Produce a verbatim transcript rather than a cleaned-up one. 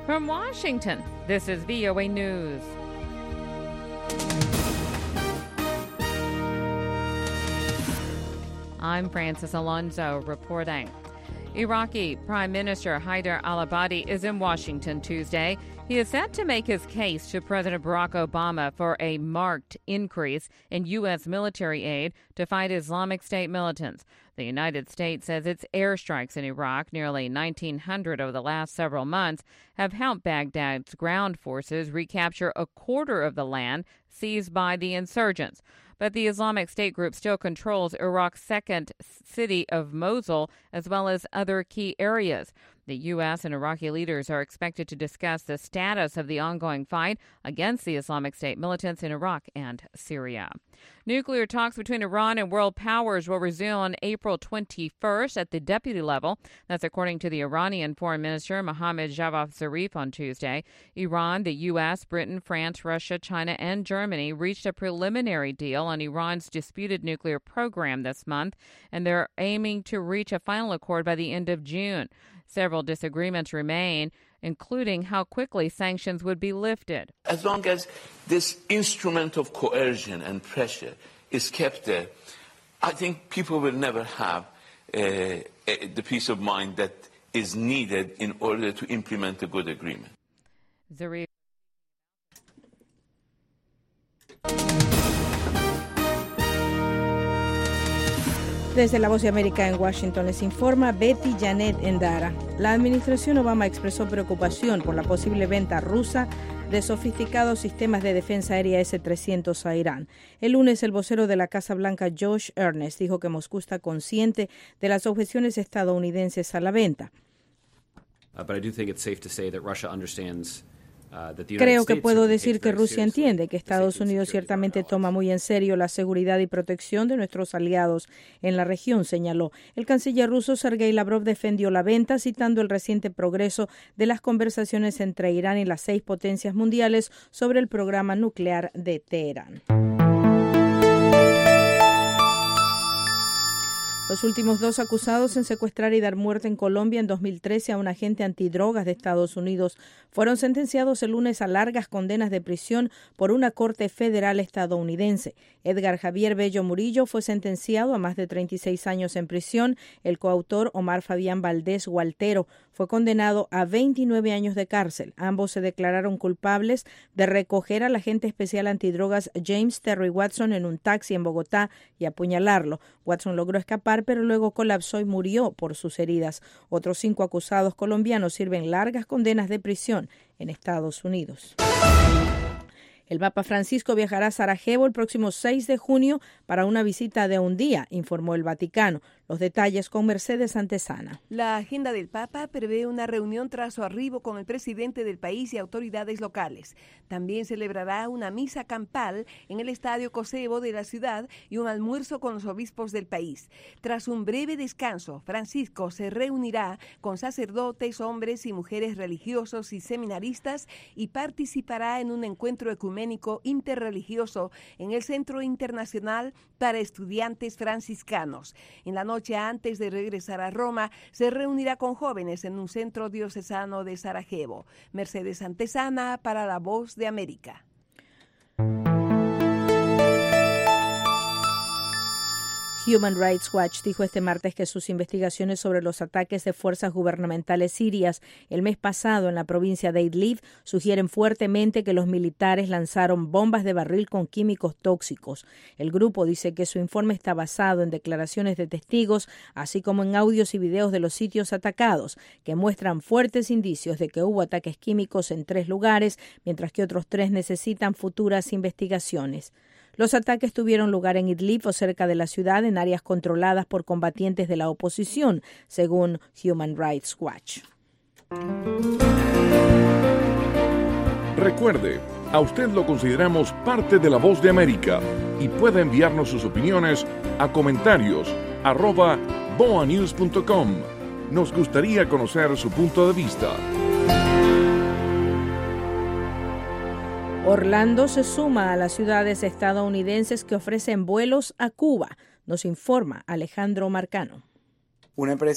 From Washington, this is V O A News. I'm Francis Alonso reporting. Iraqi Prime Minister Haider al-Abadi is in Washington Tuesday. He is set to make his case to President Barack Obama for a marked increase in U S military aid to fight Islamic State militants. The United States says its airstrikes in Iraq, nearly nineteen hundred over the last several months, have helped Baghdad's ground forces recapture a quarter of the land seized by the insurgents. But the Islamic State group still controls Iraq's second city of Mosul, as well as other key areas. The U S and Iraqi leaders are expected to discuss the status of the ongoing fight against the Islamic State militants in Iraq and Syria. Nuclear talks between Iran and world powers will resume on April twenty-first at the deputy level. That's according to the Iranian Foreign Minister Mohammad Javad Zarif on Tuesday. Iran, the U S, Britain, France, Russia, China, and Germany reached a preliminary deal on Iran's disputed nuclear program this month, and they're aiming to reach a final accord by the end of June. Several disagreements remain, including how quickly sanctions would be lifted. As long as this instrument of coercion and pressure is kept there, I think people will never have uh, the peace of mind that is needed in order to implement a good agreement. Zarif. Desde La Voz de América en Washington les informa Betty Janet Endara. La administración Obama expresó preocupación por la posible venta rusa de sofisticados sistemas de defensa aérea ese trescientos a Irán. El lunes, el vocero de la Casa Blanca, Josh Earnest, dijo que Moscú está consciente de las objeciones estadounidenses a la venta. Uh, but I do think it's safe to say that Russia understands. Creo que puedo decir que Rusia entiende que Estados Unidos ciertamente toma muy en serio la seguridad y protección de nuestros aliados en la región, señaló. El canciller ruso Sergei Lavrov defendió la venta, citando el reciente progreso de las conversaciones entre Irán y las seis potencias mundiales sobre el programa nuclear de Teherán. Los últimos dos acusados en secuestrar y dar muerte en Colombia en dos mil trece a un agente antidrogas de Estados Unidos fueron sentenciados el lunes a largas condenas de prisión por una corte federal estadounidense. Edgar Javier Bello Murillo fue sentenciado a más de treinta y seis años en prisión. El coautor Omar Fabián Valdés Gualtero fue condenado a veintinueve años de cárcel. Ambos se declararon culpables de recoger al agente especial antidrogas James Terry Watson en un taxi en Bogotá y apuñalarlo. Watson logró escapar, pero luego colapsó y murió por sus heridas. Otros cinco acusados colombianos sirven largas condenas de prisión en Estados Unidos. El Papa Francisco viajará a Sarajevo el próximo seis de junio para una visita de un día, informó el Vaticano. Los detalles con Mercedes Antesana. La agenda del Papa prevé una reunión tras su arribo con el presidente del país y autoridades locales. También celebrará una misa campal en el Estadio Cosebo de la ciudad y un almuerzo con los obispos del país. Tras un breve descanso, Francisco se reunirá con sacerdotes, hombres y mujeres religiosos y seminaristas y participará en un encuentro ecuménico interreligioso en el Centro Internacional para Estudiantes Franciscanos. En la noche antes de regresar a Roma, se reunirá con jóvenes en un centro diocesano de Sarajevo. Mercedes Antesana para La Voz de América. Human Rights Watch dijo este martes que sus investigaciones sobre los ataques de fuerzas gubernamentales sirias el mes pasado en la provincia de Idlib sugieren fuertemente que los militares lanzaron bombas de barril con químicos tóxicos. El grupo dice que su informe está basado en declaraciones de testigos, así como en audios y videos de los sitios atacados, que muestran fuertes indicios de que hubo ataques químicos en tres lugares, mientras que otros tres necesitan futuras investigaciones. Los ataques tuvieron lugar en Idlib o cerca de la ciudad, en áreas controladas por combatientes de la oposición, según Human Rights Watch. Recuerde, a usted lo consideramos parte de La Voz de América y puede enviarnos sus opiniones a comentarios arroba boanews punto com. Nos gustaría conocer su punto de vista. Orlando se suma a las ciudades estadounidenses que ofrecen vuelos a Cuba, nos informa Alejandro Marcano. Una empresa